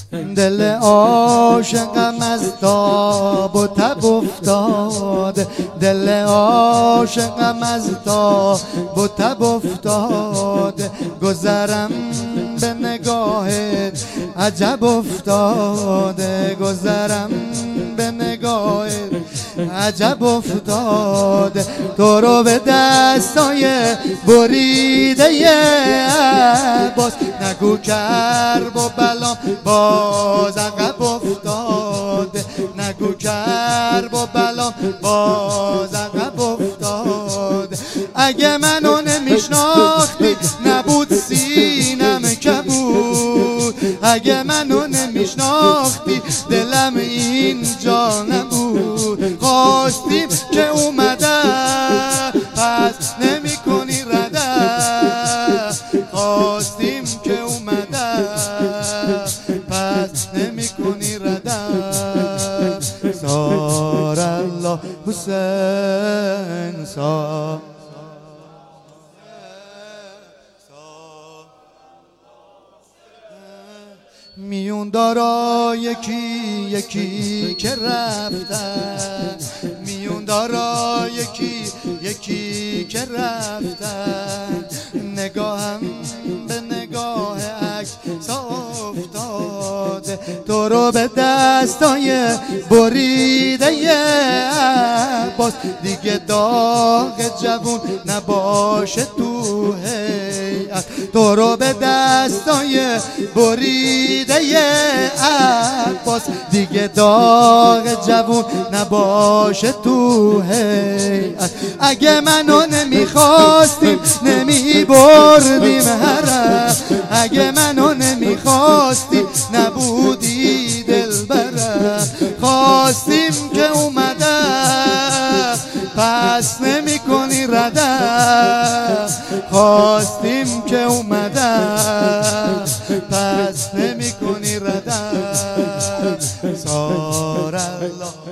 دل عاشقم از تاب و تب افتاد، دل عاشقم از تاب و تب افتاد. گذرم به نگاهت عجب افتاده، گذرم به نگاهت عجب افتاده. تو رو به دستای بریده عباس، نگو کرب و بلام باز عقب افتاده، نگو کرب و بلام باز عقب افتاده. اگه منو نمیشناختی نبود سینم کبود، اگه منو نمیشناختی دلم اینجا نبود. خواستیم که اومده پس نمی کنی رده، خواستیم که اومده پس نمی کنی رده. سار الله حسین سار میون دارا یکی یکی که رفتن، میون دارا یکی یکی که رفتن. نگاهم به نگاه عکس افتاده، تو رو به دستای بریده عباس. دیگه داغ جوون نباشه تو هیئت، تو رو به دستای بریده عباس. دیگه داغ جوون نباشه تو هیئت. اگه منو نمیخواستیم نمیبردیم حرم، اگه منو نمیخواستی نبودی دلبرم. خواستیم که اومده پس نمی کنی رده، خواستیم که اومده پس نمی کنی رده. سار الله